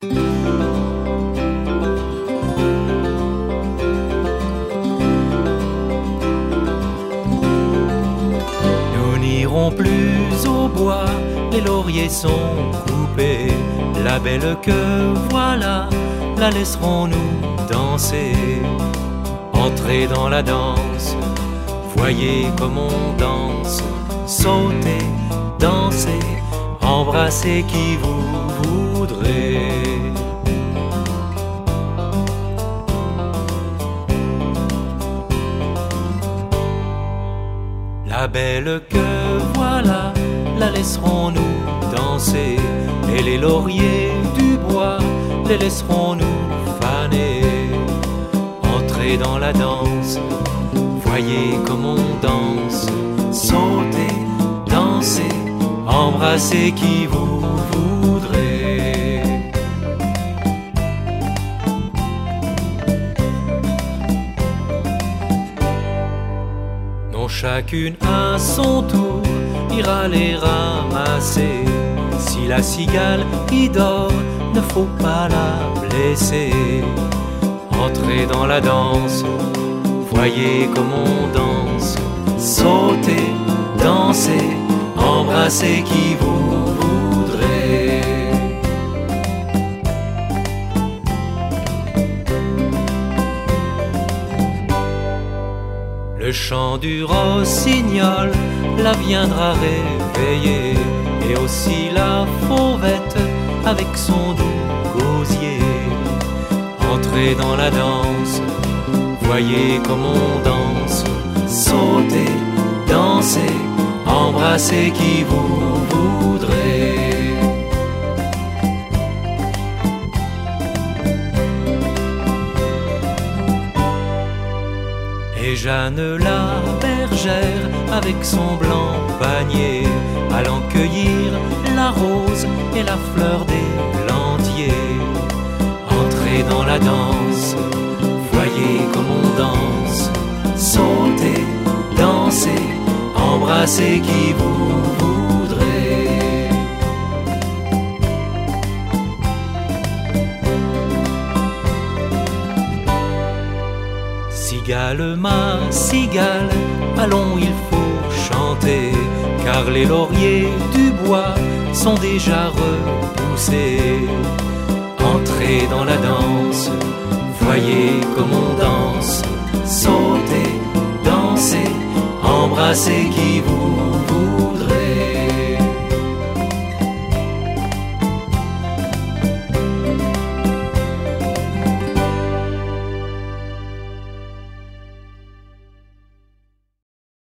Nous n'irons plus au bois, les lauriers sont coupés. La belle que voilà, la laisserons-nous danser? Entrez dans la danse, voyez comme on danse. Sautez, dansez, embrassez qui vous voudrez. La belle que voilà, la laisserons-nous danser? Et les lauriers du bois, les laisserons-nous faner? Entrez dans la danse, voyez comme on danse. Sautez, dansez, embrassez qui vous voudrez. Non, chacune à son tour ira les ramasser. Si la cigale y dort, ne faut pas la blesser. Entrez dans la danse, voyez comme on danse. Sautez, dansez, embrassez qui vous voudrez. Le chant du rossignol la viendra réveiller, et aussi la fauvette avec son doux gosier. Entrez dans la danse, voyez comme on danse. Sautez, dansez, embrassez qui vous voudrez. Et Jeanne la bergère avec son blanc panier, allant cueillir la rose et la fleur des lantiers. Entrez dans la danse, voyez comme on danse. Sautez, dansez, embrassez qui vous voudrez. Cigale, ma cigale, allons, il faut chanter, car les lauriers du bois sont déjà repoussés. Entrez dans la danse, voyez comme on danse. Sautez, dansez, embrassez qui vous